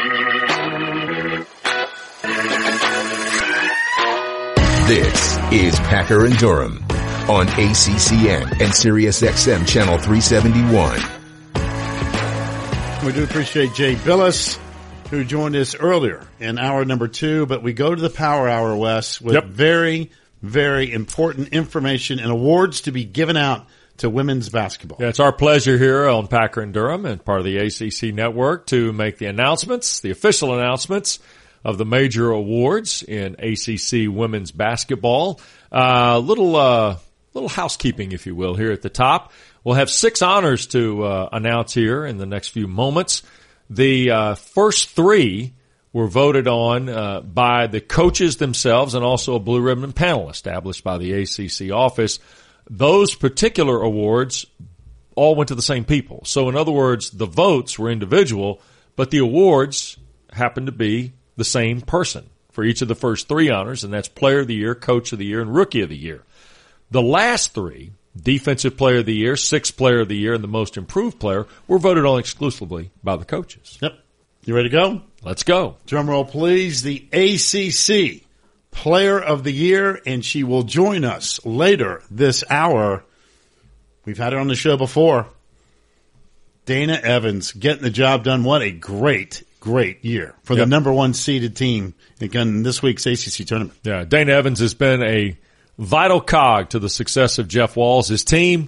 This is Packer and Durham on ACCN and SiriusXM Channel 371. We do appreciate Jay Billis, who joined us earlier in hour number 2, but we go to the Power Hour, Wes, with very, very important information and awards to be given out to women's basketball. Yeah, it's our pleasure here on Packer and Durham and part of the ACC network to make the announcements, the official announcements of the major awards in ACC women's basketball. Little housekeeping, if you will, here at the top. We'll have 6 honors to announce here in the next few moments. The first 3 were voted on by the coaches themselves and also a blue ribbon panel established by the ACC office. Those particular awards all went to the same people. So in other words, the votes were individual, but the awards happened to be the same person for each of the first 3 honors, and that's Player of the Year, Coach of the Year, and Rookie of the Year. The last 3, Defensive Player of the Year, Sixth Player of the Year, and the Most Improved Player, were voted on exclusively by the coaches. Yep. You ready to go? Let's go. Drum roll, please. The ACC Player of the Year, and she will join us later this hour. We've had her on the show before. Dana Evans getting the job done. What a great year for the number 1 seeded team in this week's ACC tournament. Yeah, Dana Evans has been a vital cog to the success of Jeff Walls' team.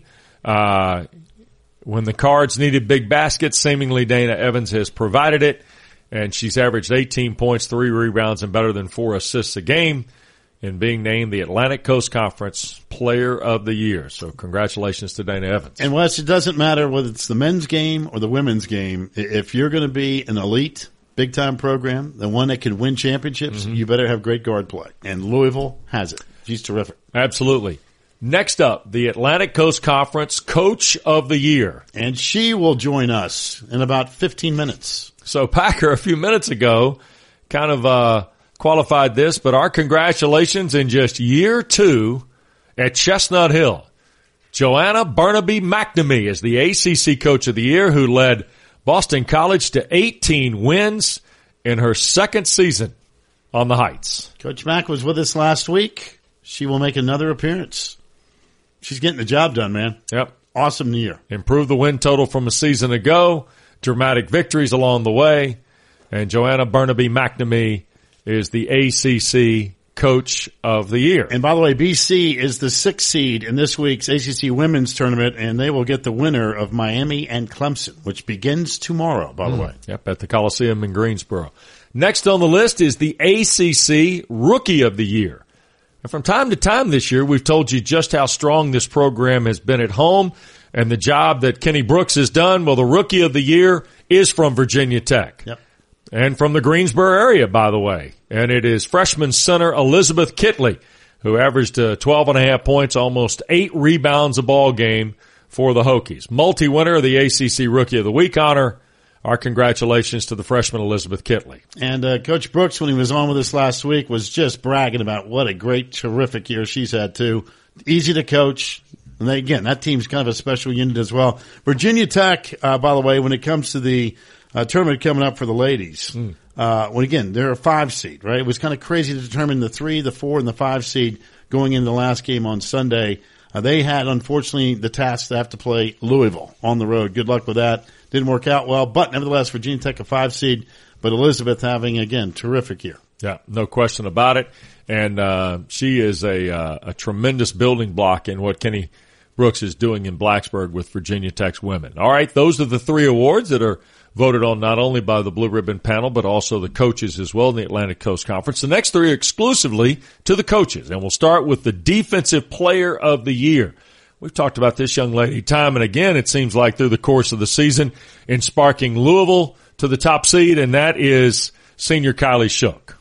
When the Cards needed big baskets, seemingly Dana Evans has provided it, and she's averaged 18 points, 3 rebounds, and better than 4 assists a game, and being named the Atlantic Coast Conference Player of the Year. So congratulations to Dana Evans. And Wes, it doesn't matter whether it's the men's game or the women's game. If you're going to be an elite, big-time program, the one that can win championships, you better have great guard play. And Louisville has it. She's terrific. Absolutely. Next up, the Atlantic Coast Conference Coach of the Year. And she will join us in about 15 minutes. So Packer, a few minutes ago, kind of qualified this, but our congratulations in just year 2 at Chestnut Hill. Joanna Burnaby McNamee is the ACC Coach of the Year, who led Boston College to 18 wins in her second season on the Heights. Coach Mack was with us last week. She will make another appearance. She's getting the job done, man. Yep. Awesome year. Improved the win total from a season ago. Dramatic victories along the way. And Joanna Burnaby McNamee is the ACC Coach of the Year. And by the way, BC is the 6th seed in this week's ACC Women's Tournament, and they will get the winner of Miami and Clemson, which begins tomorrow, by the way. Yep, at the Coliseum in Greensboro. Next on the list is the ACC Rookie of the Year. And from time to time this year, we've told you just how strong this program has been at home and the job that Kenny Brooks has done. Well, the Rookie of the Year is from Virginia Tech. Yep. And from the Greensboro area, by the way. And it is freshman center Elizabeth Kitley, who averaged 12.5 points, almost 8 rebounds a ball game for the Hokies. Multi-winner of the ACC Rookie of the Week honor. Our congratulations to the freshman Elizabeth Kitley. And Coach Brooks, when he was on with us last week, was just bragging about what a great, terrific year she's had, too. Easy to coach. And again, that team's kind of a special unit as well. Virginia Tech, by the way, when it comes to the tournament coming up for the ladies, again, they're a 5 seed, right? It was kind of crazy to determine the 3, the 4, and the 5 seed going into the last game on Sunday. They had, unfortunately, the task to have to play Louisville on the road. Good luck with that. Didn't work out well, but nevertheless, Virginia Tech a 5 seed, but Elizabeth having, again, terrific year. Yeah, no question about it. And she is a tremendous building block in what Kenny Brooks is doing in Blacksburg with Virginia Tech's women. All right, those are the 3 awards that are voted on not only by the Blue Ribbon panel, but also the coaches as well in the Atlantic Coast Conference. The next 3 are exclusively to the coaches, and we'll start with the Defensive Player of the Year. We've talked about this young lady time and again, it seems like, through the course of the season, in sparking Louisville to the top seed, and that is senior Kylie Shook.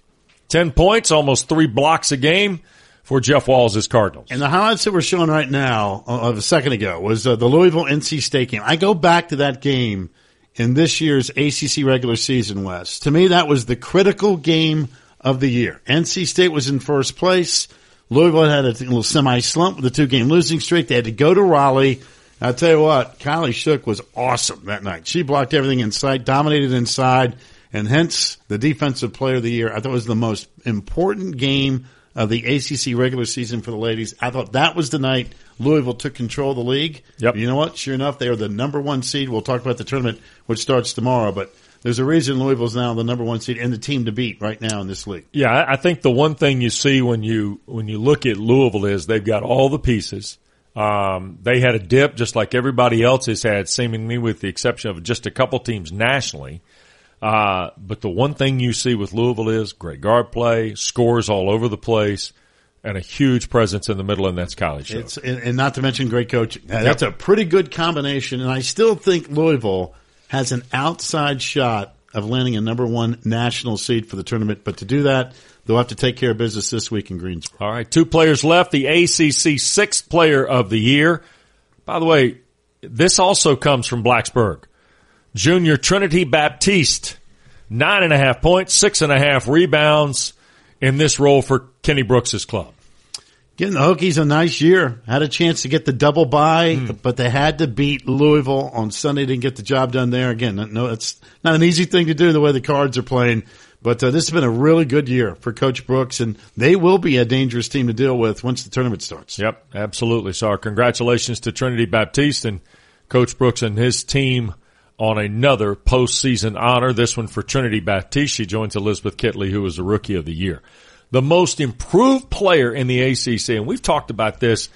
10 points, almost 3 blocks a game for Jeff Walls' Cardinals. And the highlights that we're showing right now, of a second ago, was the Louisville-NC State game. I go back to that game in this year's ACC regular season, West. To me, that was the critical game of the year. NC State was in first place. Louisville had a little semi-slump with a 2-game losing streak. They had to go to Raleigh. I'll tell you what, Kylie Shook was awesome that night. She blocked everything in sight, dominated inside, and hence the Defensive Player of the Year. I thought it was the most important game of the ACC regular season for the ladies. I thought that was the night Louisville took control of the league. Yep. You know what? Sure enough, they are the number 1 seed. We'll talk about the tournament, which starts tomorrow, but there's a reason Louisville's now the number 1 seed and the team to beat right now in this league. Yeah, I think the one thing you see when you look at Louisville is they've got all the pieces. They had a dip just like everybody else has had, seemingly with the exception of just a couple teams nationally. But the one thing you see with Louisville is great guard play, scores all over the place, and a huge presence in the middle, and that's Kylie Shook. And not to mention great coaching. That's a pretty good combination, and I still think Louisville has an outside shot of landing a number 1 national seed for the tournament. But to do that, they'll have to take care of business this week in Greensboro. All right, 2 players left. The ACC 6th Player of the Year. By the way, this also comes from Blacksburg. Junior Trinity Baptiste, 9.5 points, 6.5 rebounds in this role for Kenny Brooks' club. Getting the Hokies a nice year. Had a chance to get the double bye, but they had to beat Louisville on Sunday. Didn't get the job done there. Again, no, it's not an easy thing to do the way the Cards are playing. But this has been a really good year for Coach Brooks, and they will be a dangerous team to deal with once the tournament starts. Yep, absolutely. So our congratulations to Trinity Baptiste and Coach Brooks and his team on another postseason honor. This one for Trinity Baptiste. She joins Elizabeth Kitley, who was the Rookie of the Year. The most improved player in the ACC, and we've talked about this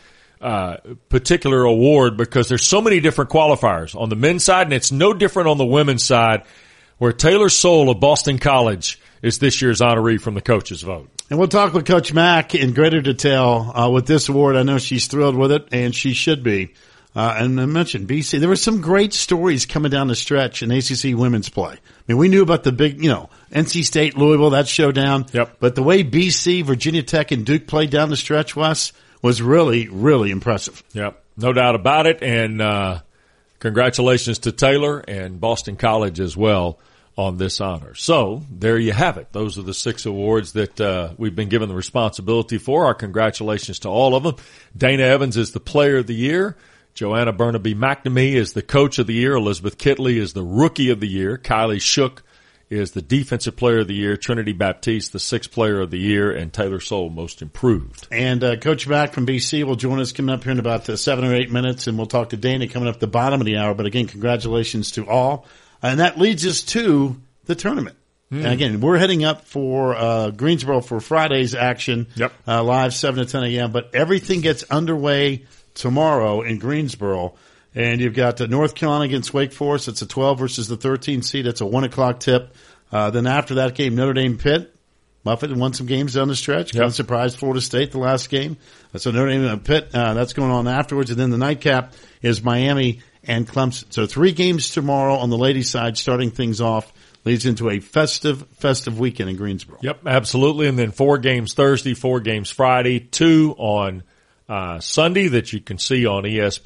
particular award because there's so many different qualifiers on the men's side, and it's no different on the women's side, where Taylor Soule of Boston College is this year's honoree from the coaches' vote. And we'll talk with Coach Mack in greater detail with this award. I know she's thrilled with it, and she should be. And I mentioned BC. There were some great stories coming down the stretch in ACC women's play. I mean, we knew about the big, NC State, Louisville, that showdown. Yep. But the way BC, Virginia Tech, and Duke played down the stretch, Wes, was really, really impressive. Yep, no doubt about it. And congratulations to Taylor and Boston College as well on this honor. So there you have it. Those are the 6 awards that we've been given the responsibility for. Our congratulations to all of them. Dana Evans is the Player of the Year. Joanna Burnaby McNamee is the Coach of the Year. Elizabeth Kitley is the Rookie of the Year. Kylie Shook is the Defensive Player of the Year. Trinity Baptiste, the 6th Player of the Year. And Taylor Soule, Most Improved. And Coach Mack from BC will join us coming up here in about 7 or 8 minutes, and we'll talk to Dana coming up at the bottom of the hour. But again, congratulations to all. And that leads us to the tournament. And again, we're heading up for Greensboro for Friday's action. Yep. Live 7 to 10 a.m. But everything gets underway tomorrow in Greensboro. And you've got North Carolina against Wake Forest. It's a 12 versus the 13 seed. It's a 1 o'clock tip. Then after that game, Notre Dame Pitt. Buffett won some games down the stretch. Kind of surprised Florida State the last game. So Notre Dame and Pitt, that's going on afterwards. And then the nightcap is Miami and Clemson. So 3 games tomorrow on the ladies' side, starting things off. Leads into a festive weekend in Greensboro. Yep, absolutely. And then 4 games Thursday, 4 games Friday, 2 on Sunday that you can see on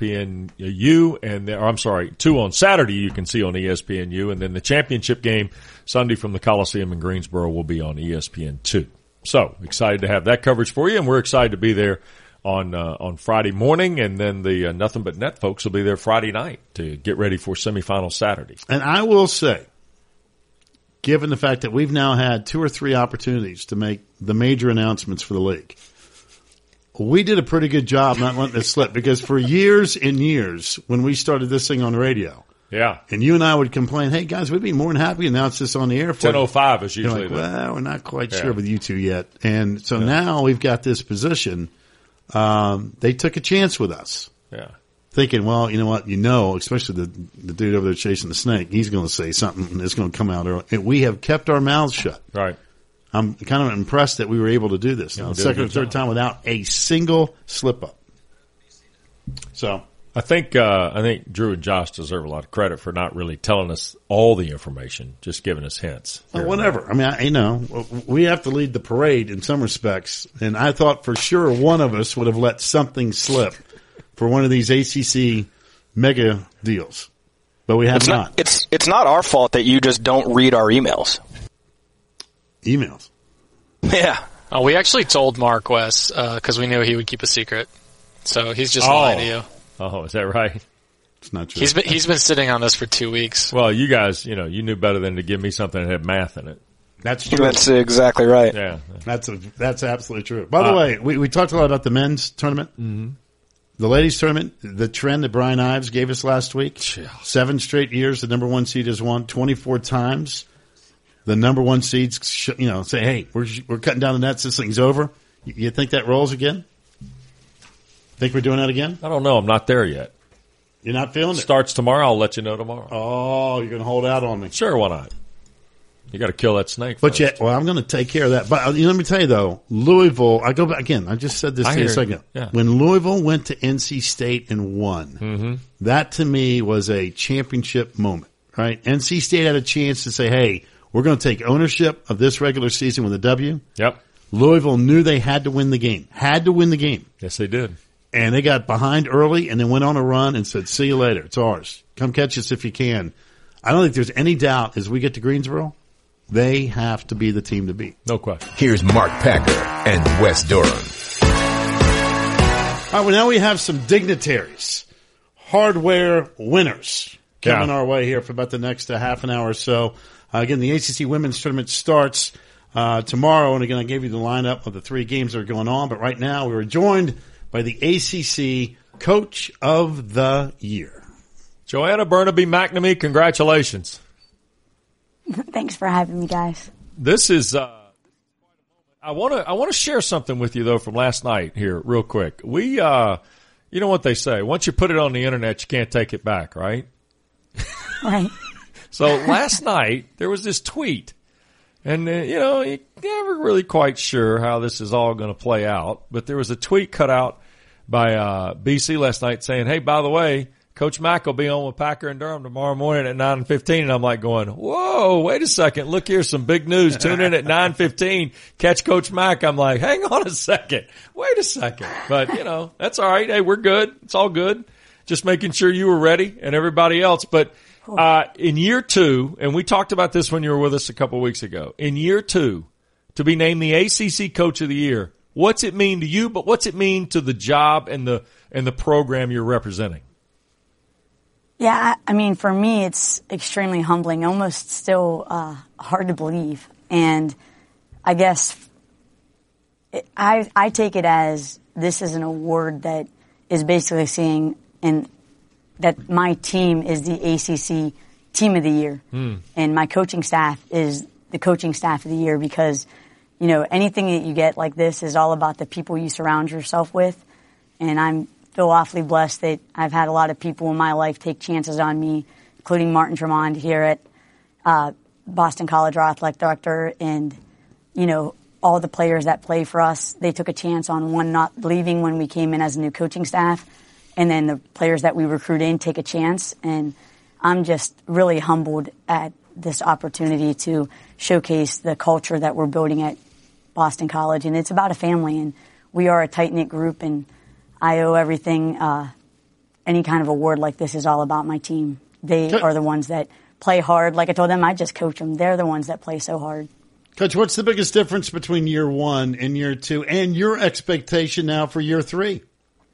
ESPNU, and 2 on Saturday you can see on ESPNU, and then the championship game Sunday from the Coliseum in Greensboro will be on ESPN2. So excited to have that coverage for you, and we're excited to be there on Friday morning, and then the Nothing But Net folks will be there Friday night to get ready for semifinal Saturday. And I will say, given the fact that we've now had 2 or 3 opportunities to make the major announcements for the league, we did a pretty good job not letting it slip, because for years and years when we started this thing on radio, and you and I would complain, hey guys, we'd be more than happy to announce this on the air for 10:05 is usually like, well, we're not quite sure with you two yet. And so now we've got this position. They took a chance with us. Yeah. Thinking, well, you know what, especially the dude over there chasing the snake, he's going to say something and it's going to come out early. And we have kept our mouths shut. Right. I'm kind of impressed that we were able to do this. Now, the second or third time without a single slip up. So I think Drew and Josh deserve a lot of credit for not really telling us all the information, just giving us hints. Well, whatever. I mean, we have to lead the parade in some respects, and I thought for sure one of us would have let something slip for one of these ACC mega deals, but we have not. It's not our fault that you just don't read our emails. Emails. Yeah. Oh, we actually told Mark West because we knew he would keep a secret. So he's just lying to you. Oh, is that right? It's not true. He's been sitting on this for 2 weeks. Well, you guys, you knew better than to give me something that had math in it. That's true. That's exactly right. Yeah. That's absolutely true. By the way, we talked a lot about the men's tournament. Mm-hmm. The ladies' tournament, the trend that Brian Ives gave us last week, 7 straight years, the number 1 seed has won 24 times. The number 1 seeds, say, hey, we're cutting down the nets. This thing's over. You think that rolls again? Think we're doing that again? I don't know. I'm not there yet. You're not feeling it? Starts tomorrow. I'll let you know tomorrow. Oh, you're going to hold out on me. Sure, why not? You got to kill that snake But first. I'm going to take care of that. But let me tell you, though, Louisville, I go back again. I just said this to you a second. Yeah. When Louisville went to NC State and won, that to me was a championship moment, right? NC State had a chance to say, hey, we're going to take ownership of this regular season with a W. Yep. Louisville knew they had to win the game. Had to win the game. Yes, they did. And they got behind early and then went on a run and said, see you later. It's ours. Come catch us if you can. I don't think there's any doubt as we get to Greensboro, they have to be the team to beat. No question. Here's Mark Packer and Wes Durham. All right, well, now we have some dignitaries, hardware winners coming our way here for about the next half an hour or so. Again, the ACC Women's Tournament starts tomorrow, and again, I gave you the lineup of the 3 games that are going on, but right now we were joined by the ACC Coach of the Year. Joanna Burnaby McNamee, congratulations. Thanks for having me, guys. This is I want to share something with you though from last night here real quick. We you know what they say, once you put it on the internet you can't take it back, right? Right. So last night there was this tweet. And you're never really quite sure how this is all going to play out, but there was a tweet cut out by BC last night saying, "Hey, by the way, Coach Mack will be on with Packer and Durham tomorrow morning at 9:15." And I'm like going, "Whoa, wait a second! Look here, some big news. Tune in at 9:15. Catch Coach Mack." I'm like, "Hang on a second, wait a second." But that's all right. Hey, we're good. It's all good. Just making sure you were ready and everybody else. But in year 2, and we talked about this when you were with us a couple of weeks ago. In year 2, to be named the ACC Coach of the Year, what's it mean to you? But what's it mean to the job and the program you're representing? Yeah, I mean, for me, it's extremely humbling, almost still hard to believe. And I guess I take it as this is an award that is basically saying that my team is the ACC Team of the Year. And my coaching staff is the coaching staff of the year because, anything that you get like this is all about the people you surround yourself with. And I feel awfully blessed that I've had a lot of people in my life take chances on me, including Martin Tremond here at Boston College, our athletic director, and, all the players that play for us. They took a chance on one not leaving when we came in as a new coaching staff. And then the players that we recruit in take a chance. And I'm just really humbled at this opportunity to showcase the culture that we're building at Boston College. And it's about a family, and we are a tight-knit group, and I owe everything. Any kind of award like this is all about my team. They are the ones that play hard. Like I told them, I just coach them. They're the ones that play so hard. Coach, what's the biggest difference between year 1 and year 2 and your expectation now for year 3?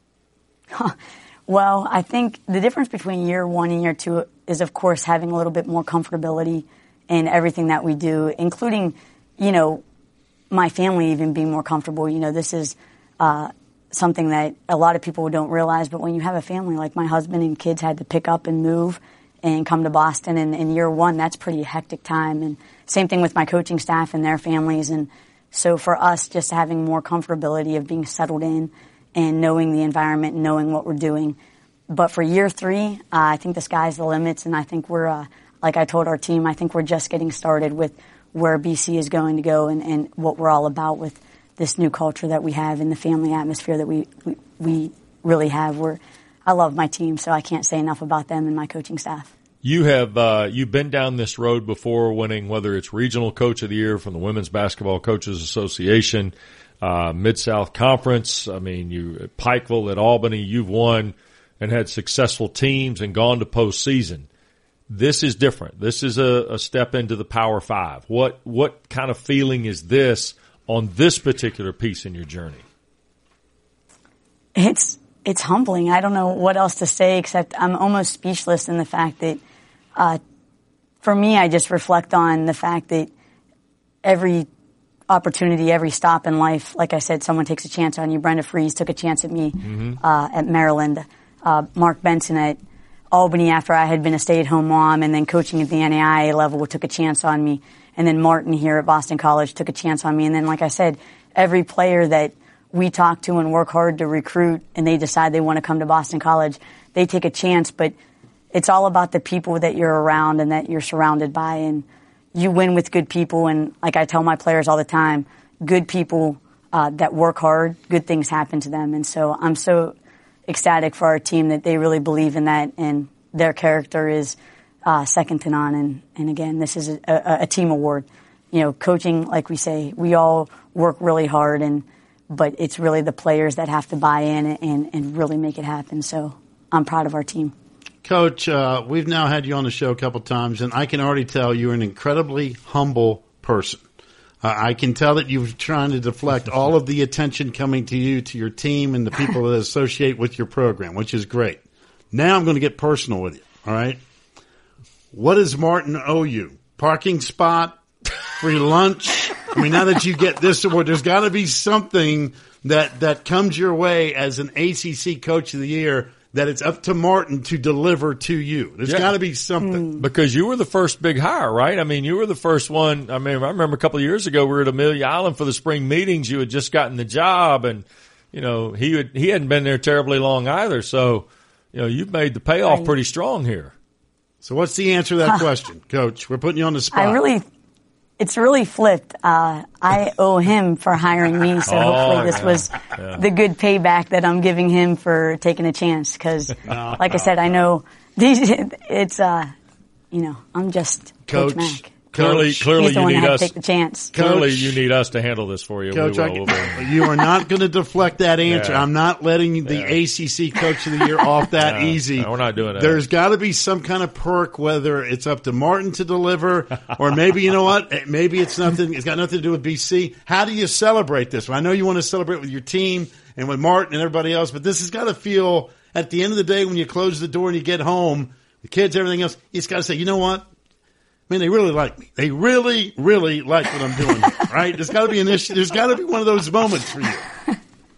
Well, I think the difference between year 1 and year 2 is, of course, having a little bit more comfortability in everything that we do, including, my family even being more comfortable. This is something that a lot of people don't realize, but when you have a family, like my husband and kids had to pick up and move and come to Boston, and in year 1, that's pretty hectic time. And same thing with my coaching staff and their families. And so for us, just having more comfortability of being settled in and knowing the environment and knowing what we're doing. But for year 3, I think the sky's the limits, and I think we're, like I told our team, I think we're just getting started with where BC is going to go and what we're all about with this new culture that we have and the family atmosphere that we really have. I love my team, so I can't say enough about them and my coaching staff. You have you've been down this road before, winning whether it's Regional Coach of the Year from the Women's Basketball Coaches Association, Mid-South Conference. I mean, you at Pikeville, at Albany, you've won and had successful teams and gone to postseason. This is different. This is a step into the Power Five. What kind of feeling is this on this particular piece in your journey? It's it's humbling. I don't know what else to say except I'm almost speechless in the fact that, for me, I just reflect on the fact that every opportunity, every stop in life, like I said, someone takes a chance on you. Brenda Freese took a chance at me at Maryland. Mark Benson at Albany after I had been a stay-at-home mom and then coaching at the NAIA level took a chance on me. And then Martin here at Boston College took a chance on me. And then, like I said, every player that we talk to and work hard to recruit and they decide they want to come to Boston College, they take a chance. But it's all about the people that you're around and that you're surrounded by. And you win with good people. And like I tell my players all the time, good people that work hard, good things happen to them. And so I'm so ecstatic for our team that they really believe in that. And their character is second to none. And again, this is a team award. You know, coaching, like we say, we all work really hard, but it's really the players that have to buy in and really make it happen. So I'm proud of our team. Coach, we've now had you on the show a couple times, and I can already tell you're an incredibly humble person. I can tell that you're trying to deflect all of the attention coming to you, to your team, and the people that associate with your program, which is great. Now I'm going to get personal with you, all right? What does Martin owe you? Parking spot? Free lunch? I mean, now that you get this award, there's got to be something that comes your way as an ACC Coach of the Year that it's up to Martin to deliver to you. There's got to be something. Because you were the first big hire, right? I mean, you were the first one. I mean, I remember a couple of years ago we were at Amelia Island for the spring meetings. You had just gotten the job, and, you know, he hadn't been there terribly long either. So, you know, you've made the payoff pretty strong here. So what's the answer to that question, Coach? We're putting you on the spot. It's really flipped. I owe him for hiring me, so hopefully this was the good payback that I'm giving him for taking a chance. Because, like I said, I know it's I'm just Coach Mack. Clearly, He's the you one need that had us. to take the chance. Clearly, you need us to handle this for you. Coach, we'll you are not going to deflect that answer. Yeah. I'm not letting the ACC Coach of the Year off that easy. No, we're not doing that. There's got to be some kind of perk, whether it's up to Martin to deliver, or maybe, you know what, maybe it's nothing. It's got nothing to do with BC. How do you celebrate this? Well, I know you want to celebrate with your team and with Martin and everybody else, but this has got to feel, at the end of the day, when you close the door and you get home, the kids, everything else, you just got to say, you know what? I mean, they really like me. They really, really like what I'm doing here, right? There's got to be an issue. There's got to be one of those moments for you.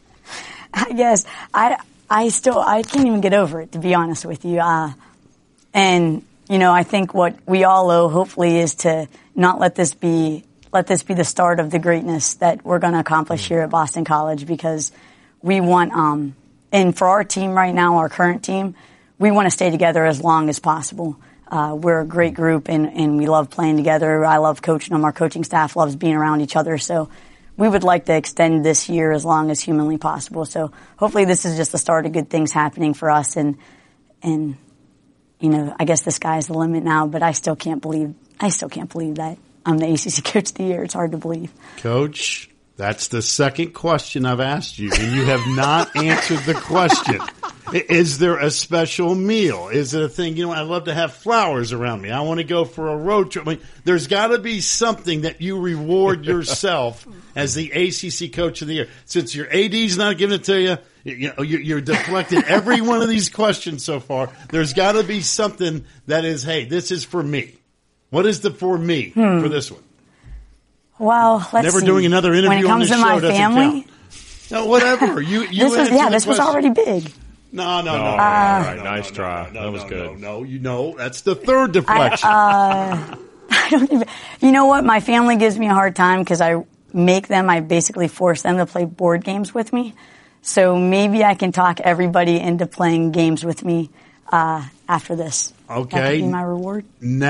Yes. I can't even get over it, to be honest with you. And, you know, I think what we all owe, hopefully, is to not let this be the start of the greatness that we're going to accomplish here at Boston College, because we want, and for our team right now, our current team, we want to stay together as long as possible. We're a great group and we love playing together. I love coaching them. Our coaching staff loves being around each other. So we would like to extend this year as long as humanly possible. So hopefully this is just the start of good things happening for us. And, you know, I guess the sky's the limit now, but I still can't believe that I'm the ACC Coach of the Year. It's hard to believe. Coach, that's the second question I've asked you, and you have not answered the question. Is there a special meal? Is it a thing? You know, I love to have flowers around me. I want to go for a road trip. I mean, there's got to be something that you reward yourself as the ACC Coach of the Year. Since your AD's not giving it to you, you're deflected every one of these questions so far. There's got to be something that is, hey, this is for me. What is the for me for this one? Well, let's Never see. doing another interview when it comes on to the show my doesn't family. count. No, whatever. This was already big. No. All right, nice try. That was good. No, that's the third deflection. I don't even. You know what? My family gives me a hard time because I basically force them to play board games with me. So maybe I can talk everybody into playing games with me after this. Okay. That could be my reward.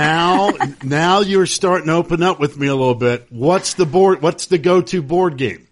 Now you're starting to open up with me a little bit. What's the go-to board game?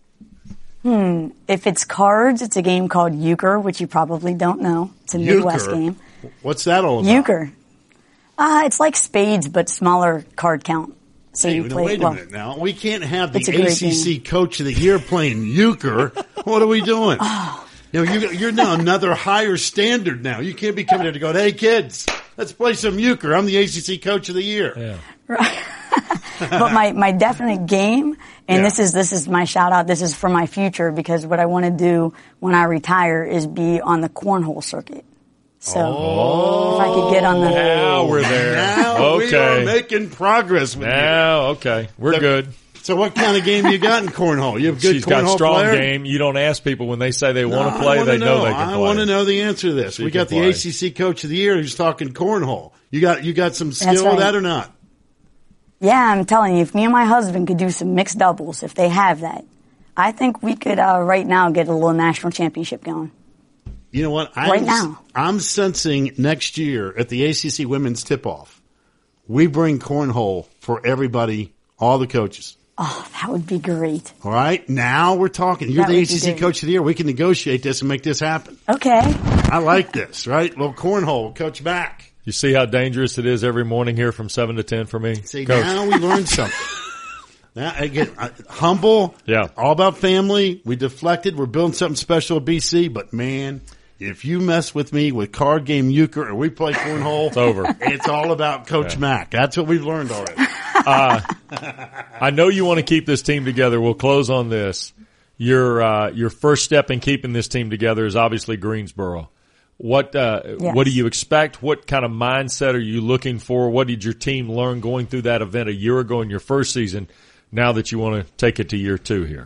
If it's cards, it's a game called Euchre, which you probably don't know. It's a Midwest game. What's that all about? Euchre. It's like spades, but smaller card count. So you play. Wait a minute now. We can't have the ACC Coach of the Year playing Euchre. What are we doing? You know, you're now another higher standard now. You can't be coming here to go, hey, kids, let's play some Euchre. I'm the ACC Coach of the Year. Yeah. Right. But my definite game And this is my shout out. This is for my future, because what I want to do when I retire is be on the cornhole circuit. So if I could get on the... Now we're there. Now we are making progress with you. Okay. We're good. So what kind of game you got in cornhole? You have good She's cornhole got strong player? game. You don't ask people when they say they want to play, they know they can play. I want to know the answer to this. We got the ACC Coach of the Year who's talking cornhole. You got some skill with that or not? Yeah, I'm telling you, if me and my husband could do some mixed doubles, if they have that, I think we could right now get a little national championship going. You know what? I'm sensing next year at the ACC Women's Tip-Off, we bring cornhole for everybody, all the coaches. Oh, that would be great. All right? Now we're talking. You're the ACC Coach of the Year. We can negotiate this and make this happen. Okay. I like this, right? Well, cornhole, Coach Mack. You see how dangerous it is every morning here from 7 to 10 for me? See, Coach. now we learned something. Now, again, humble. Yeah. All about family. We deflected. We're building something special at BC. But, man, if you mess with me with card game euchre or we play cornhole, it's over. It's all about Coach Mack. That's what we've learned already. I know you want to keep this team together. We'll close on this. Your first step in keeping this team together is obviously Greensboro. What do you expect? What kind of mindset are you looking for? What did your team learn going through that event a year ago in your first season, now that you want to take it to year 2 here?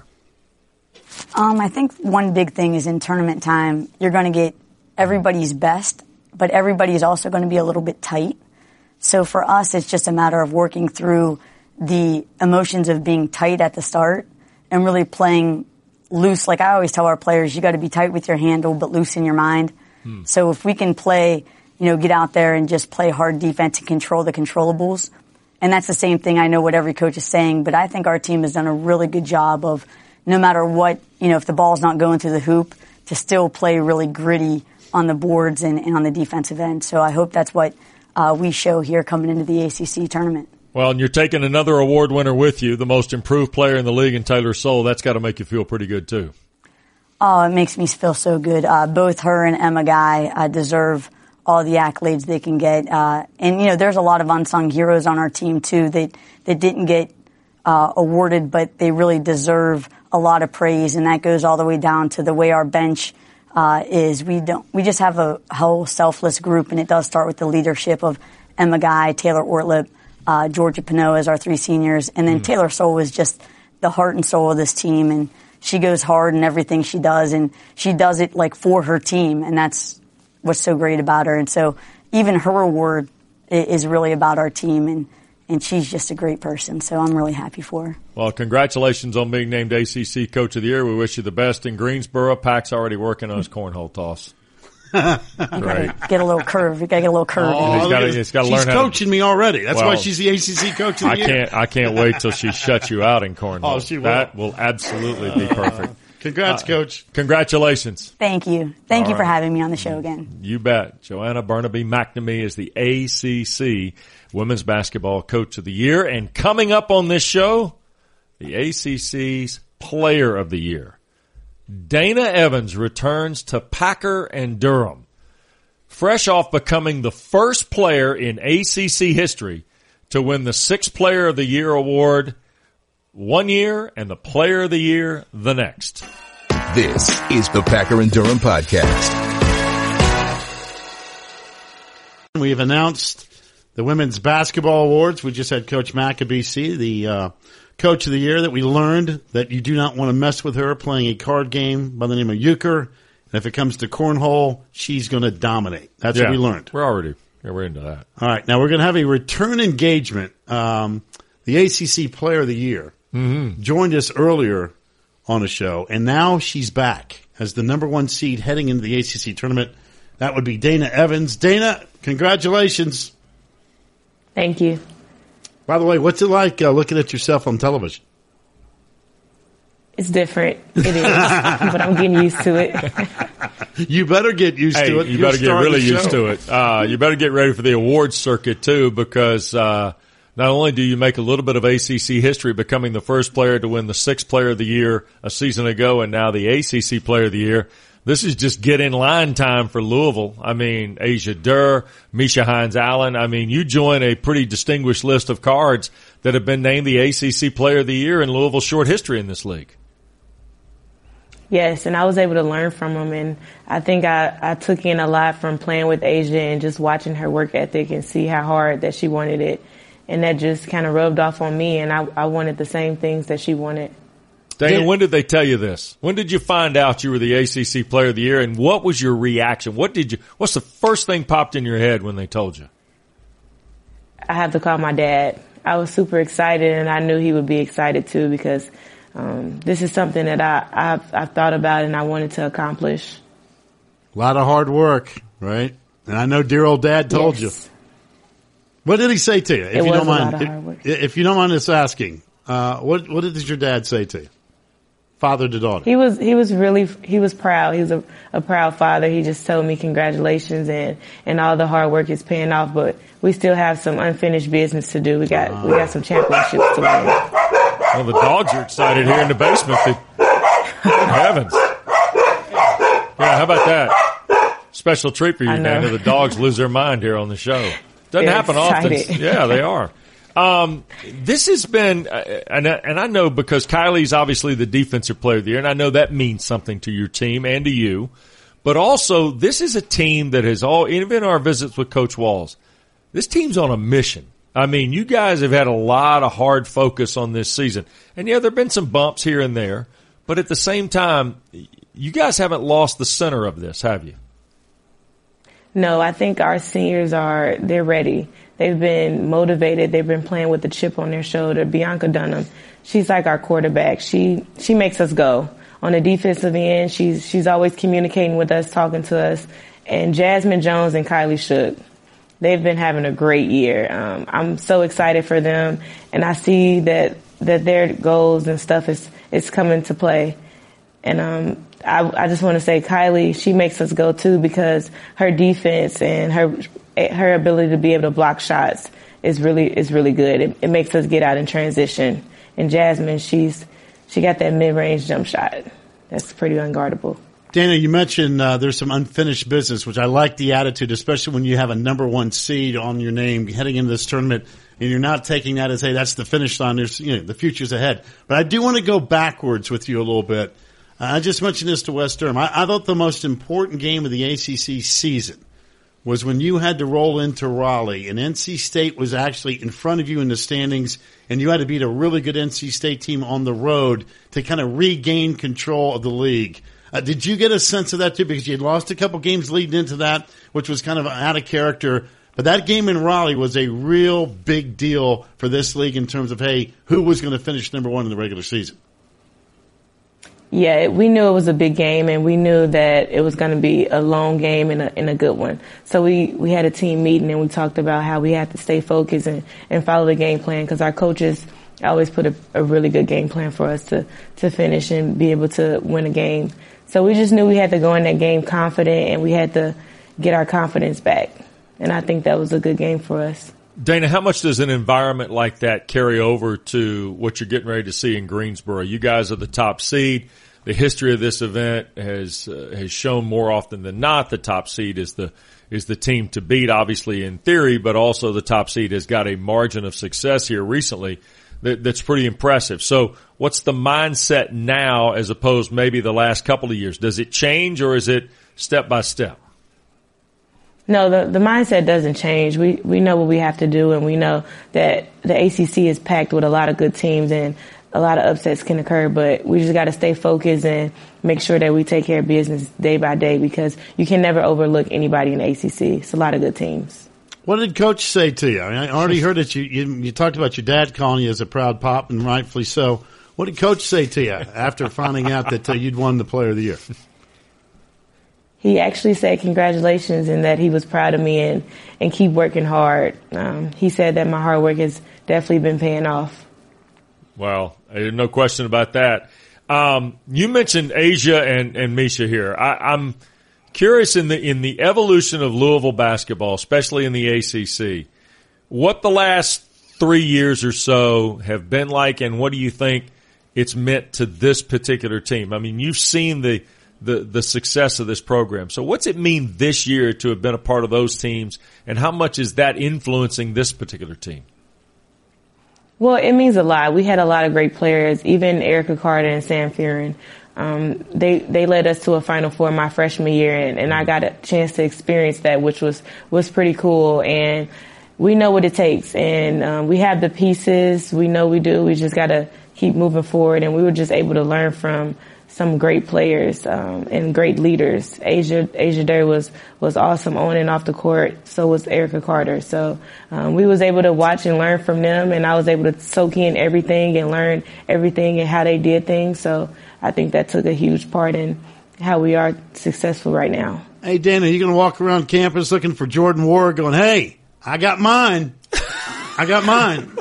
I think one big thing is in tournament time, you're going to get everybody's best, but everybody is also going to be a little bit tight. So for us, it's just a matter of working through the emotions of being tight at the start and really playing loose. Like I always tell our players, you got to be tight with your handle, but loose in your mind. So if we can play, get out there and just play hard defense and control the controllables. And that's the same thing I know what every coach is saying, but I think our team has done a really good job of no matter what, if the ball's not going through the hoop, to still play really gritty on the boards and on the defensive end. So I hope that's what we show here coming into the ACC tournament. Well, and you're taking another award winner with you, the most improved player in the league in Taylor Soule. That's got to make you feel pretty good, too. Oh, it makes me feel so good. Both her and Emma Guy deserve all the accolades they can get. And there's a lot of unsung heroes on our team, too, that didn't get awarded, but they really deserve a lot of praise. And that goes all the way down to the way our bench is. We just have a whole selfless group, and it does start with the leadership of Emma Guy, Taylor Ortlip, Georgia Pinot as our 3 seniors. And then Taylor Soule is just the heart and soul of this team. And she goes hard in everything she does, and she does it like for her team, and that's what's so great about her. And so even her award is really about our team, and she's just a great person, so I'm really happy for her. Well, congratulations on being named ACC Coach of the Year. We wish you the best in Greensboro. Pac's already working on his cornhole toss. Great. Get a little curve. You got to get a little curve. He's got to learn she's coaching me already. That's why she's the ACC Coach of the Year. I can't wait till she shuts you out in cornhole. Oh, she will. That will absolutely be perfect. Congrats, Coach. Congratulations. Thank you. Thank you for having me on the show again. You bet. Joanna Burnaby McNamee is the ACC Women's Basketball Coach of the Year. And coming up on this show, the ACC's Player of the Year. Dana Evans returns to Packer and Durham, fresh off becoming the first player in ACC history to win the 6th Player of the Year award one year and the Player of the Year the next. This is the Packer and Durham Podcast. We have announced the Women's Basketball Awards. We just had Coach Mack of BC, the Coach of the Year, that we learned that you do not want to mess with her playing a card game by the name of euchre. And if it comes to cornhole, she's going to dominate. That's what we learned. We're into that. All right. Now we're going to have a return engagement. The ACC Player of the Year joined us earlier on the show, and now she's back as the number 1 seed heading into the ACC tournament. That would be Dana Evans. Dana, congratulations. Thank you. By the way, what's it like looking at yourself on television? It's different. It is, but I'm getting used to it. You better get used to it. You better get really used to it. You better get ready for the awards circuit, too, because not only do you make a little bit of ACC history becoming the first player to win the 6th Player of the Year a season ago and now the ACC Player of the Year, this is just get in line time for Louisville. I mean, Asia Durr, Misha Hines-Allen. I mean, you join a pretty distinguished list of cards that have been named the ACC Player of the Year in Louisville's short history in this league. Yes, and I was able to learn from them, and I think I took in a lot from playing with Asia and just watching her work ethic and see how hard that she wanted it. And that just kind of rubbed off on me, and I wanted the same things that she wanted. Dana, when did they tell you this? When did you find out you were the ACC Player of the Year, and what was your reaction? What's the first thing popped in your head when they told you? I had to call my dad. I was super excited, and I knew he would be excited too because this is something that I've thought about and I wanted to accomplish. A lot of hard work, right? And I know dear old dad told you. What did he say to you? If you don't mind, a lot of hard work. If you don't mind us asking, what did your dad say to you? Father to daughter. He was proud. He was a proud father. He just told me congratulations and all the hard work is paying off, but we still have some unfinished business to do. We got some championships to win. Well, the dogs are excited here in the basement. Heavens. Yeah, how about that? Special treat for you, Dana. The dogs lose their mind here on the show. Doesn't happen often. Yeah, they are. This has been, and I know because Kylie's obviously the defensive player of the year, and I know that means something to your team and to you. But also, this is a team that has even our visits with Coach Walls, this team's on a mission. I mean, you guys have had a lot of hard focus on this season. And yeah, there have been some bumps here and there, but at the same time, you guys haven't lost the center of this, have you? No, I think our seniors they're ready. They've been motivated. They've been playing with the chip on their shoulder. Bianca Dunham, she's like our quarterback. She makes us go. On the defensive end, she's always communicating with us, talking to us. And Jasmine Jones and Kylie Shook, they've been having a great year. I'm so excited for them, and I see that their goals and stuff is coming to play. And I just want to say Kylie, she makes us go too because her defense and her ability to be able to block shots is really good. It makes us get out in transition. And Jasmine, she got that mid-range jump shot. That's pretty unguardable. Dana, you mentioned there's some unfinished business, which I like the attitude, especially when you have a number one seed on your name heading into this tournament, and you're not taking that as, hey, that's the finish line. There's, the future's ahead. But I do want to go backwards with you a little bit. I just mentioned this to West Durham. I thought the most important game of the ACC season was when you had to roll into Raleigh, and NC State was actually in front of you in the standings, and you had to beat a really good NC State team on the road to kind of regain control of the league. Did you get a sense of that too? Because you had lost a couple games leading into that, which was kind of out of character. But that game in Raleigh was a real big deal for this league in terms of, hey, who was going to finish number one in the regular season? Yeah, we knew it was a big game, and we knew that it was going to be a long game and a good one. So we had a team meeting, and we talked about how we had to stay focused and follow the game plan because our coaches always put a really good game plan for us to finish and be able to win a game. So we just knew we had to go in that game confident, and we had to get our confidence back. And I think that was a good game for us. Dana, how much does an environment like that carry over to what you're getting ready to see in Greensboro? You guys are the top seed. The history of this event has shown more often than not the top seed is the team to beat, obviously in theory, but also the top seed has got a margin of success here recently that's pretty impressive. So what's the mindset now as opposed maybe the last couple of years? Does it change or is it step by step? No, the mindset doesn't change. We know what we have to do, and we know that the ACC is packed with a lot of good teams and a lot of upsets can occur, but we just got to stay focused and make sure that we take care of business day by day because you can never overlook anybody in the ACC. It's a lot of good teams. What did Coach say to you? I mean, I already heard that you talked about your dad calling you as a proud pop, and rightfully so. What did Coach say to you after finding out that you'd won the Player of the Year? He actually said congratulations and that he was proud of me and keep working hard. He said that my hard work has definitely been paying off. Well, no question about that. You mentioned Asia and Misha here. I'm curious in the evolution of Louisville basketball, especially in the ACC, what the last 3 years or so have been like, and what do you think it's meant to this particular team? I mean, you've seen the the success of this program. So what's it mean this year to have been a part of those teams, and how much is that influencing this particular team? Well, it means a lot. We had a lot of great players, even Erica Carter and Sam Fearon. They led us to a Final Four my freshman year, and I got a chance to experience that, which was pretty cool. And we know what it takes, and we have the pieces. We know we do. We just got to keep moving forward, and we were just able to learn from some great players and great leaders. Asia Day was awesome on and off the court. So was Erica Carter. So we was able to watch and learn from them, and I was able to soak in everything and learn everything and how they did things. So I think that took a huge part in how we are successful right now. Hey, Dana, you going to walk around campus looking for Jordan Ward going, hey, I got mine. I got mine.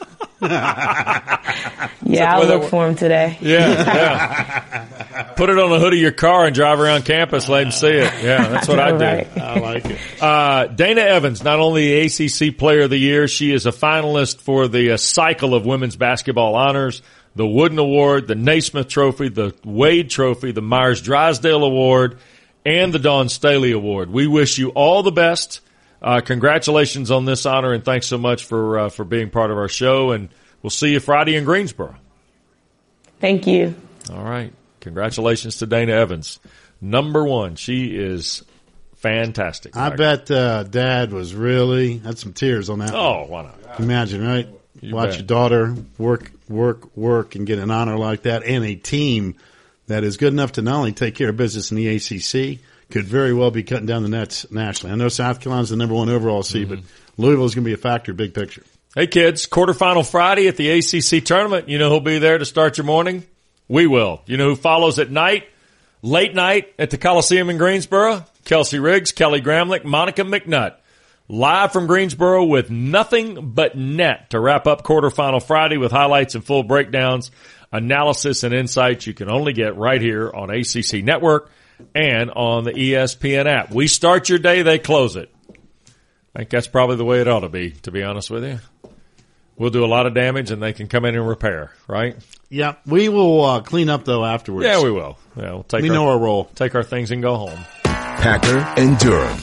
Yeah, I'll look for him today. Yeah. Put it on the hood of your car and drive around campus, let him see it. Yeah, that's what I do. Right. I like it. Dana Evans, not only the ACC Player of the Year, she is a finalist for the cycle of women's basketball honors, the Wooden Award, the Naismith Trophy, the Wade Trophy, the Myers Drysdale Award, and the Dawn Staley Award. We wish you all the best. Congratulations on this honor, and thanks so much for being part of our show, and we'll see you Friday in Greensboro. Thank you. All right. Congratulations to Dana Evans. Number one. She is fantastic. I bet Dad was really had some tears on that. Oh, why not? Imagine, right? Watch bet. your daughter work, and get an honor like that, and a team that is good enough to not only take care of business in the ACC, could very well be cutting down the nets nationally. I know South Carolina's the number one overall seed, but Louisville's going to be a factor, big picture. Hey, kids, quarterfinal Friday at the ACC tournament. You know who'll be there to start your morning? We will. You know who follows at night? Late night at the Coliseum in Greensboro? Kelsey Riggs, Kelly Gramlich, Monica McNutt. Live from Greensboro with nothing but net to wrap up quarterfinal Friday with highlights and full breakdowns, analysis, and insights you can only get right here on ACC Network and on the ESPN app. We start your day, they close it. I think that's probably the way it ought to be honest with you. We'll do a lot of damage, and they can come in and repair, right? Yeah, we will clean up, though, afterwards. Yeah, we will. Yeah, we'll take know our role. Take our things and go home. Packer and Durham.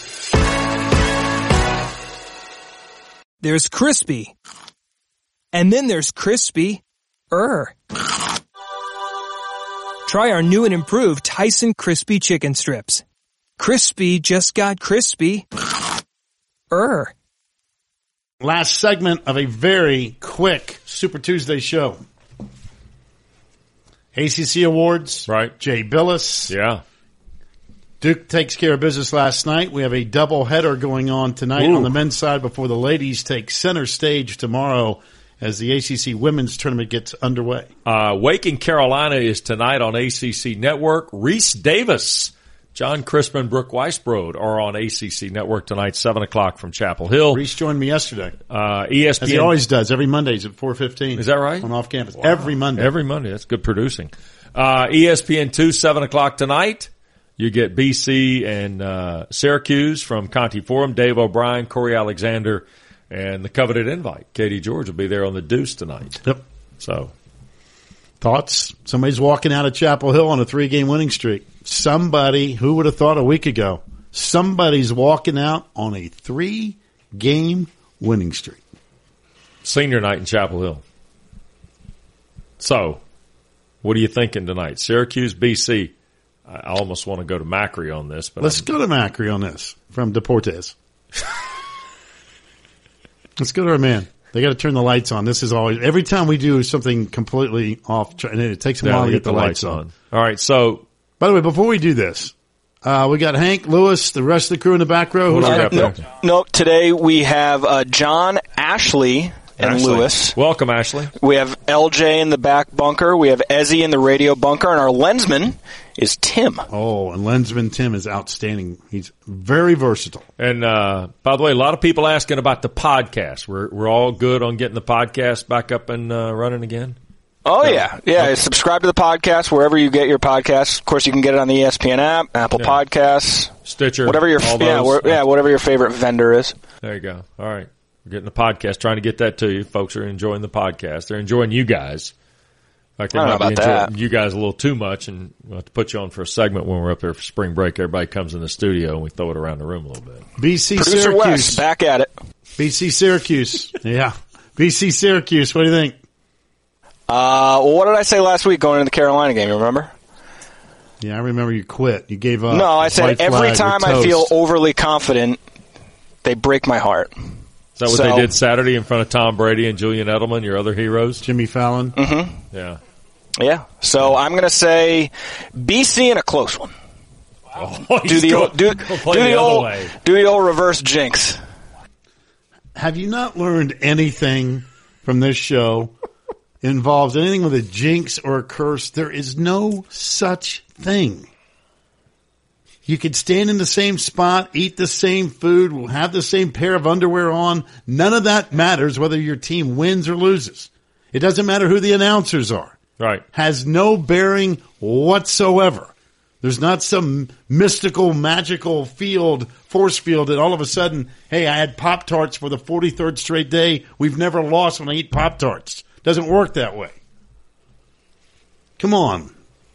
There's crispy. And then there's crispy-er. Try our new and improved Tyson Crispy Chicken Strips. Crispy just got crispy-er. Last segment of a very quick Super Tuesday show. ACC Awards. Right. Jay Billis. Yeah. Duke takes care of business last night. We have a double header going on tonight on the men's side before the ladies take center stage tomorrow as the ACC women's tournament gets underway. Wake in Carolina is tonight on ACC Network. Reese Davis, John Crispin, Brooke Weisbrod are on ACC Network tonight, 7 o'clock from Chapel Hill. Reese joined me yesterday. ESPN. As he always does, every Mondays at 4:15. Is that right? On off campus. Wow. Every Monday. Every Monday. That's good producing. ESPN2, 7 o'clock tonight. You get BC and Syracuse from Conti Forum. Dave O'Brien, Corey Alexander, and the coveted invite. Katie George will be there on the Deuce tonight. Yep. So, thoughts? Somebody's walking out of Chapel Hill on a 3-game winning streak. Somebody, who would have thought a week ago, somebody's walking out on a 3-game winning streak. senior night in Chapel Hill. So, what are you thinking tonight? Syracuse, BC. I almost want to go to Macri on this, but let's go to Macri on this from Deportes. Let's go to our man. They got to turn the lights on. This is always every time we do something completely off, and it takes a while to get the lights on. All right. So, by the way, before we do this, we got Hank, Lewis, the rest of the crew in the back row. Who's got there? No, today we have John, Ashley, and Lewis. Welcome, Ashley. We have LJ in the back bunker. We have Ezzy in the radio bunker, and our lensman is Tim. Oh, and lensman Tim is outstanding. He's very versatile. And by the way, a lot of people asking about the podcast. We're all good on getting the podcast back up and running again. Oh, yeah. Okay. Subscribe to the podcast wherever you get your podcasts. Of course, you can get it on the ESPN app, Apple Podcasts, Stitcher, whatever your whatever your favorite vendor is. There you go. All right. We're getting the podcast, trying to get that to you. Folks are enjoying the podcast. They're enjoying you guys. Like I don't know about that. You guys a little too much, and we'll have to put you on for a segment when we're up there for spring break. Everybody comes in the studio and we throw it around the room a little bit. BC Producer Syracuse. West, back at it. BC Syracuse. Yeah. BC Syracuse. What do you think? Well, what did I say last week going into the Carolina game? You remember? Yeah, I remember you quit. You gave up. No, I said White every flag time with I feel toast. overly confident, they break my heart. Is that what they did Saturday in front of Tom Brady and Julian Edelman, your other heroes? Jimmy Fallon. Mm-hmm. Yeah. Yeah. So I'm going to say BC in a close one. Oh, Do the old reverse jinx. Have you not learned anything from this show involves anything with a jinx or a curse? There is no such thing. You could stand in the same spot, eat the same food, will have the same pair of underwear on. None of that matters whether your team wins or loses. It doesn't matter who the announcers are. Right. Has no bearing whatsoever. There's not some mystical, magical force field that all of a sudden, hey, I had Pop-Tarts for the 43rd straight day. We've never lost when I eat Pop-Tarts. Doesn't work that way. Come on.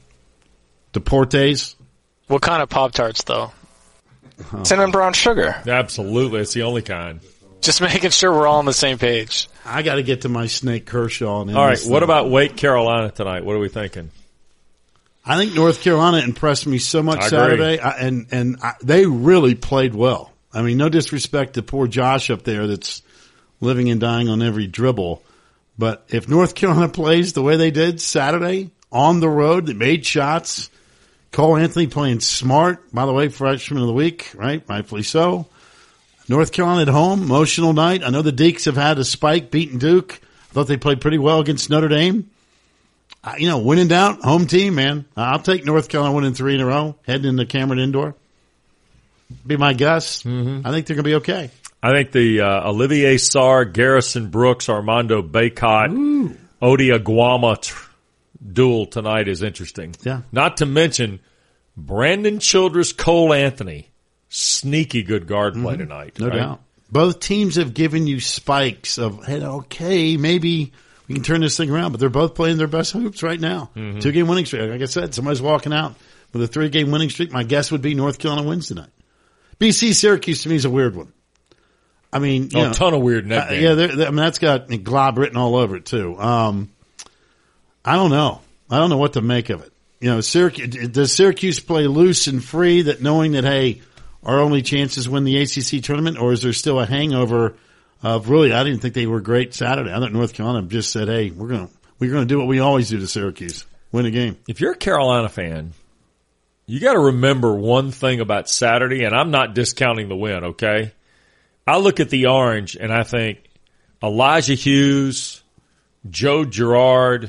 Deportes. What kind of Pop-Tarts, though? Cinnamon brown sugar. Absolutely. It's the only kind. Just making sure we're all on the same page. I got to get to my Snake Kershaw. All right. What about Wake Carolina tonight? What are we thinking? I think North Carolina impressed me so much I Saturday, and they really played well. I mean, no disrespect to poor Josh up there that's living and dying on every dribble. But if North Carolina plays the way they did Saturday on the road, they made shots. Cole Anthony playing smart. By the way, freshman of the week, right? Rightfully so. North Carolina at home, emotional night. I know the Deacs have had a spike, beating Duke. I thought they played pretty well against Notre Dame. When in doubt, home team, man. I'll take North Carolina winning 3 in a row, heading into Cameron Indoor. Be my guess. Mm-hmm. I think they're going to be okay. I think the Olivier Sarr, Garrison Brooks, Armando Bacot, Odi Aguama duel tonight is interesting. Yeah. Not to mention Brandon Childress, Cole Anthony. Sneaky good guard play tonight. No right? doubt. Both teams have given you spikes of, hey, okay, maybe we can turn this thing around, but they're both playing their best hoops right now. 2-game winning streak. Like I said, somebody's walking out with a 3-game winning streak. My guess would be North Carolina wins tonight. BC Syracuse to me is a weird one. I mean, a ton of weird in that game. Yeah, I mean, that's got glob written all over it too. I don't know. I don't know what to make of it. Syracuse, does Syracuse play loose and free, that knowing that, hey, our only chance is win the ACC tournament, or is there still a hangover of really? I didn't think they were great Saturday. I thought North Carolina just said, "Hey, we're gonna do what we always do to Syracuse, win a game." If you're a Carolina fan, you got to remember one thing about Saturday, and I'm not discounting the win. Okay, I look at the orange and I think Elijah Hughes, Joe Girard,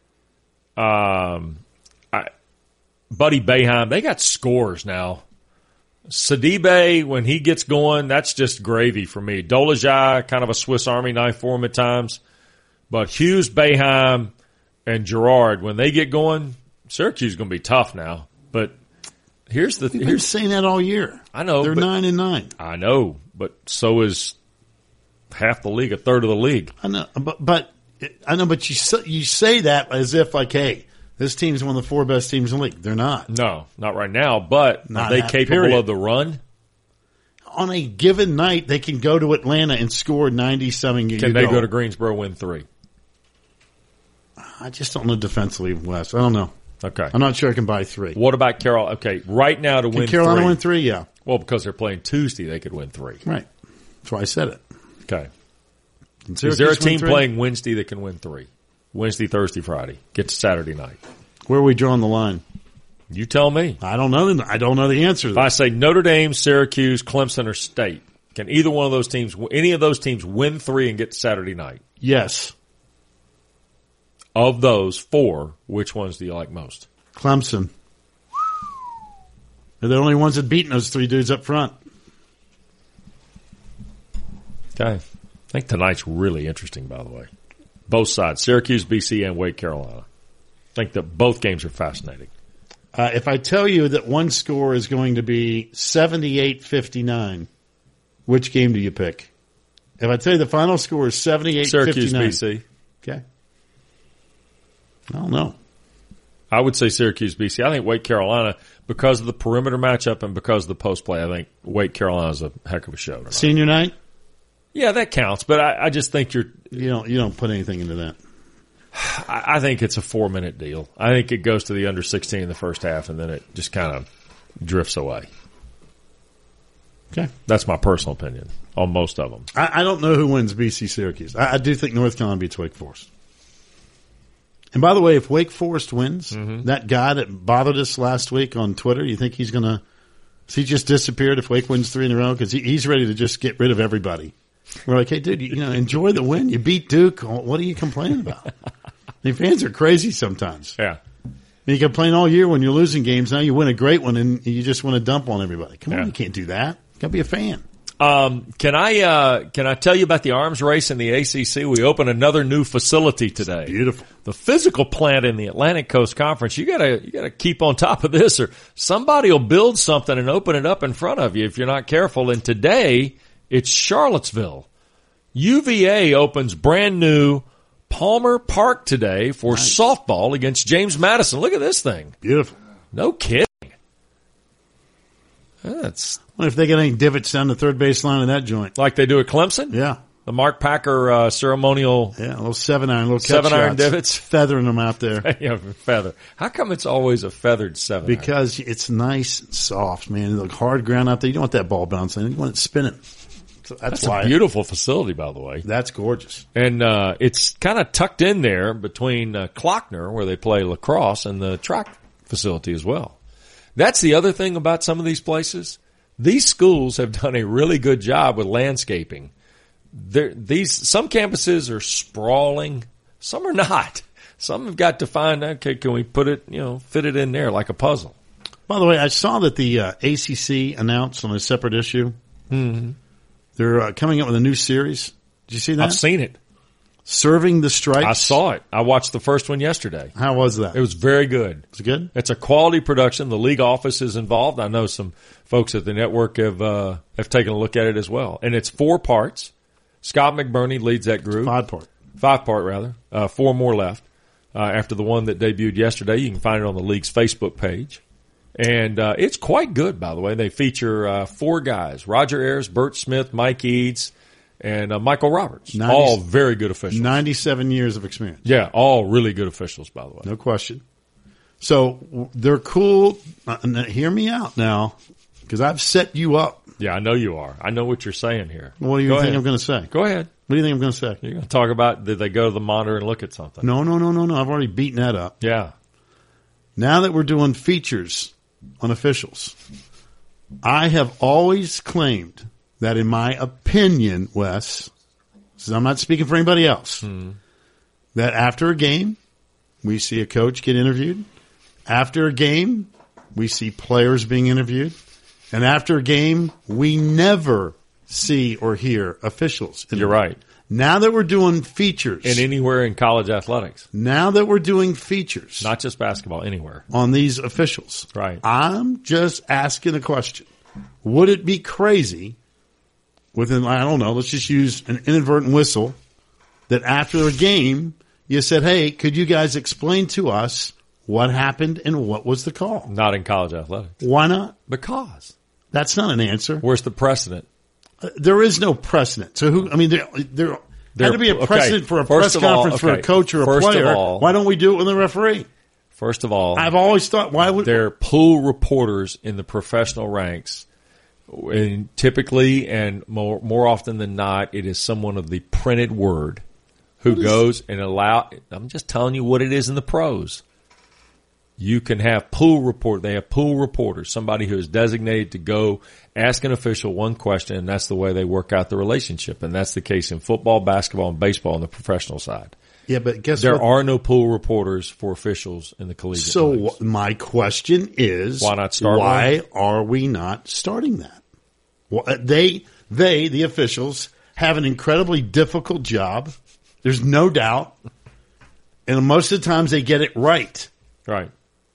Buddy Boeheim, they got scores now. Sidibe, when he gets going, that's just gravy for me. Dolezaj, kind of a Swiss Army knife for him at times. But Hughes, Boeheim, and Girard, when they get going, Syracuse is going to be tough now. But here's been saying that all year. I know. They're 9-9. I know, but so is half the league, a third of the league. I know, but you say that as if like, hey, this team's one of the 4 best teams in the league. They're not. No, not right now, but Not are they that capable period. of the run? On a given night, they can go to Atlanta and score 90-something. Can they go to Greensboro, win 3? I just don't know defensively, Wes. I don't know. Okay. I'm not sure I can buy 3. What about Carolina? Okay, right now to Can win Carolina 3. win 3? Yeah. Well, because they're playing Tuesday, they could win 3. Right. That's why I said it. Okay. Can Is there a Syracuse win team 3? playing Wednesday that can win 3? Wednesday, Thursday, Friday. Get to Saturday night. Where are we drawing the line? You tell me. I don't know. I don't know the answer to If that. I say Notre Dame, Syracuse, Clemson, or State, can either one of those teams, any of those teams, win 3 and get to Saturday night? Yes. Of those 4, which ones do you like most? Clemson. They're the only ones that beaten those 3 dudes up front. Okay. I think tonight's really interesting, by the way. Both sides, Syracuse, BC, and Wake Carolina. I think that both games are fascinating. If I tell you that one score is going to be 78-59, which game do you pick? If I tell you the final score is 78-59. Syracuse, BC. Okay. I don't know. I would say Syracuse, BC. I think Wake Carolina, because of the perimeter matchup and because of the post play, I think Wake Carolina's a heck of a show tonight. Senior night? Yeah, that counts, but I just think you don't put anything into that. I think it's a 4-minute deal. I think it goes to the under 16 in the first half, and then it just kind of drifts away. Okay. That's my personal opinion on most of them. I don't know who wins BC Syracuse. I do think North Carolina beats Wake Forest. And by the way, if Wake Forest wins, that guy that bothered us last week on Twitter, you think he's going to – he just disappeared if Wake wins 3 in a row? Because he's ready to just get rid of everybody. We're like, hey, dude, enjoy the win. You beat Duke. What are you complaining about? Fans are crazy sometimes. Yeah. You complain all year when you're losing games. Now you win a great one, and you just want to dump on everybody. Come on, you can't do that. You got to be a fan. Can I tell you about the arms race in the ACC? We opened another new facility today. It's beautiful. The physical plant in the Atlantic Coast Conference. You gotta keep on top of this, or somebody will build something and open it up in front of you if you're not careful. And today it's Charlottesville. UVA opens brand new Palmer Park today for softball against James Madison. Look at this thing. Beautiful. No kidding. I wonder if they get any divots down the third baseline of that joint. Like they do at Clemson? Yeah. The Mark Packer ceremonial. Yeah, a little 7-iron, little 7-iron divots. Feathering them out there. Yeah, feather. How come it's always a feathered 7-iron? Because it's nice and soft, man. Look, hard ground out there. You don't want that ball bouncing. You want it spinning. So that's why. A beautiful facility, by the way. That's gorgeous. And it's kind of tucked in there between Klockner, where they play lacrosse, and the track facility as well. That's the other thing about some of these places. These schools have done a really good job with landscaping. Some campuses are sprawling, some are not. Some have got to find, okay, can we put it, fit it in there like a puzzle. By the way, I saw that the ACC announced on a separate issue. Mm-hmm. They're coming up with a new series. Did you see that? I've seen it. Serving the Stripes. I saw it. I watched the first one yesterday. How was that? It was very good. Was it good? It's a quality production. The league office is involved. I know some folks at the network have taken a look at it as well. And it's 4 parts. Scott McBurney leads that group. 5-part. 5-part, rather. 4 more left after the one that debuted yesterday. You can find it on the league's Facebook page. And it's quite good, by the way. They feature 4 guys, Roger Ayers, Bert Smith, Mike Eads, and Michael Roberts. All very good officials. 97 years of experience. Yeah, all really good officials, by the way. No question. So they're cool. Hear me out now, because I've set you up. Yeah, I know you are. I know what you're saying here. What do you think I'm going to say? Go ahead. What do you think I'm going to say? You're going to talk about, did they go to the monitor and look at something? No. I've already beaten that up. Yeah. Now that we're doing features on officials, I have always claimed that, in my opinion, Wes, so I'm not speaking for anybody else, that after a game, we see a coach get interviewed. After a game, we see players being interviewed. And after a game, we never see or hear officials. You're right. Now that we're doing features. And anywhere in college athletics. Now that we're doing features. Not just basketball, anywhere. On these officials. Right. I'm just asking a question. Would it be crazy within, I don't know, let's just use an inadvertent whistle, that after a game, you said, hey, could you guys explain to us what happened and what was the call? Not in college athletics. Why not? Because. That's not an answer. Where's the precedent? There is no precedent. So there had to be a precedent for a press conference for a coach or a player. Why don't we do it with a referee? First of all, I've always thought, why would they're pool reporters in the professional ranks? And typically, and more often than not, it is someone of the printed word who goes and I'm just telling you what it is in the pros. You can have they have pool reporters, somebody who is designated to go ask an official one question, and that's the way they work out the relationship. And that's the case in football, basketball, and baseball on the professional side. Yeah, but guess there what? are no pool reporters for officials in the collegiate leagues. My question is, why not start? Why are we not starting that? Well, the officials, have an incredibly difficult job. There's no doubt, and most of the times they get it right. Right.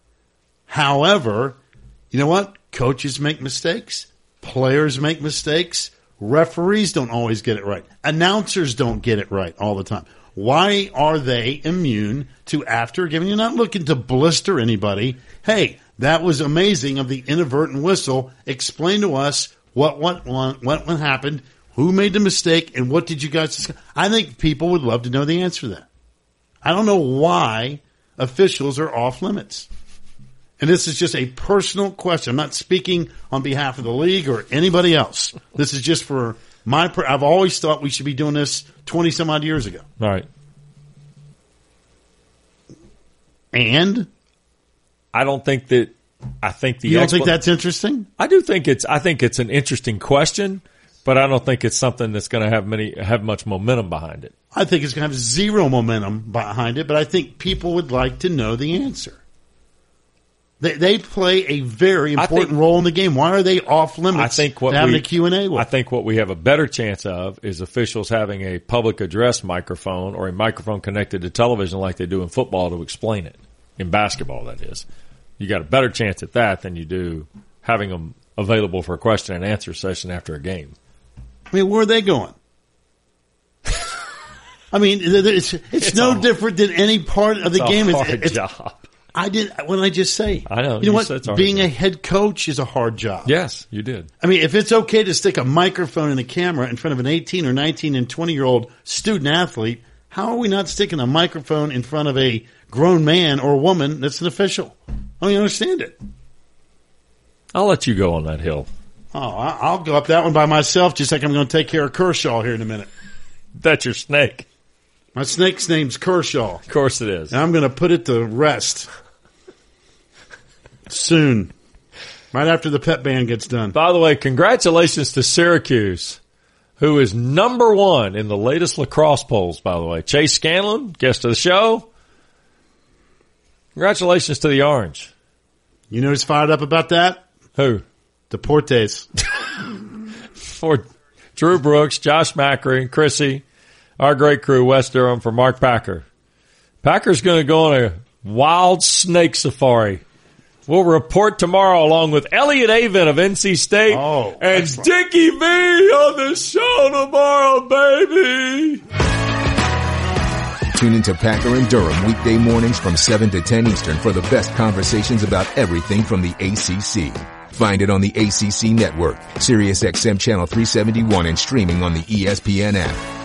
However, you know what? Coaches make mistakes. Players make mistakes. Referees don't always get it right. Announcers don't get it right all the time. Why are they immune to after giving? You're not looking to blister anybody. Hey, that was amazing of the inadvertent whistle. Explain to us what happened, who made the mistake, and what did you guys discuss? I think people would love to know the answer to that. I don't know why officials are off limits. And this is just a personal question. I'm not speaking on behalf of the league or anybody else. This is just for I've always thought we should be doing this 20 some odd years ago. Right. And I don't think that. I think you don't think that's interesting? I do think I think it's an interesting question, but I don't think it's something that's going to have much momentum behind it. I think it's going to have zero momentum behind it, but I think people would like to know the answer. They play a very important role in the game. Why are they off limits to having a Q&A with? I think what we have a better chance of is officials having a public address microphone or a microphone connected to television like they do in football to explain it. In basketball, that is. You got a better chance at that than you do having them available for a question and answer session after a game. I mean, where are they going? I mean, it's no different than any part of the game. It's a hard job. What did I just say? I know. You know what? Being a head coach is a hard job. Yes, you did. I mean, if it's okay to stick a microphone and a camera in front of an 18 or 19 and 20-year-old student athlete, how are we not sticking a microphone in front of a grown man or woman that's an official? I don't understand it. I'll let you go on that hill. Oh, I'll go up that one by myself, just like I'm going to take care of Kershaw here in a minute. That's your snake. My snake's name's Kershaw. Of course it is. And I'm going to put it to rest soon, right after the pep band gets done. By the way, congratulations to Syracuse, who is number 1 in the latest lacrosse polls, by the way. Chase Scanlon, guest of the show. Congratulations to the Orange. You know who's fired up about that? Who? Deportes. For Drew Brooks, Josh Macri, Chrissy, our great crew, West Durham, for Mark Packer. Packer's going to go on a wild snake safari. We'll report tomorrow along with Elliot Avent of NC State and excellent. Dickie V on the show tomorrow, baby. Tune into Packer and Durham weekday mornings from 7 to 10 Eastern for the best conversations about everything from the ACC. Find it on the ACC network, Sirius XM Channel 371, and streaming on the ESPN app.